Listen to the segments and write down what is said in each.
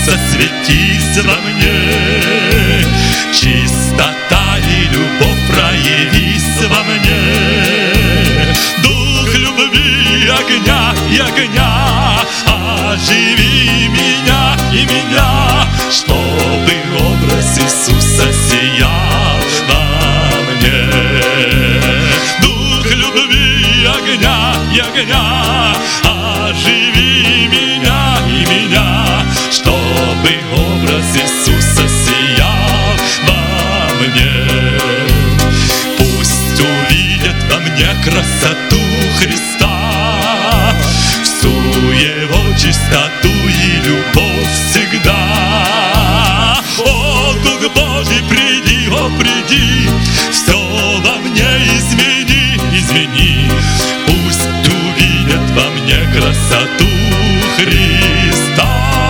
засветись во мне. Чистота и любовь проявись во мне. Дух любви, огня и огня, оживи меня и меня, чтобы образ Иисуса сиял во мне. Дух любви, огня и огня, оживи меня и меня, чтобы образ Иисуса сиял во мне. Пусть увидят во мне красоту Христа, всю Его чистоту и любовь всегда. О, Дух Божий, приди, о, приди, все во мне измени, измени. Пусть увидят во мне красоту Христа.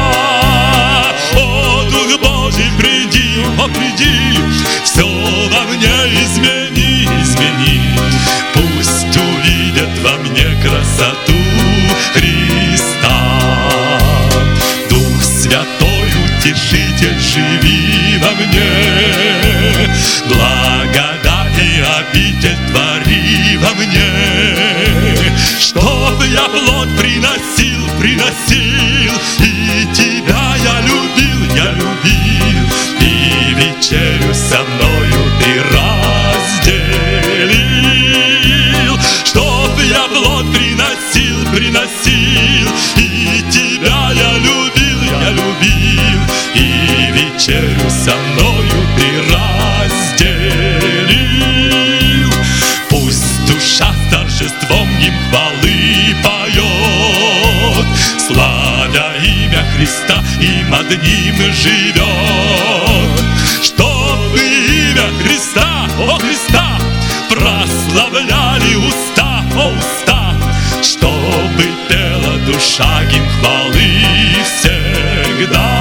О, Дух Божий, приди, о, приди, все во мне измени, измени. Пусть увидят во мне красоту Христа. Дух Святой, Утешитель, живи во мне, благодать и обитель твори во мне, чтоб я плод приносил, приносил, и тебя я любил, и вечерю со мною ты разделил. Чтоб я плод приносил, приносил, и тебя я любил, и вечерю со мною ты разделил. Пусть душа с торжеством им хвалы поет, славя имя Христа, им одним живет. Чтобы имя Христа, о Христа, прославляли уста, о уста, чтобы пела душа им хвалы всегда.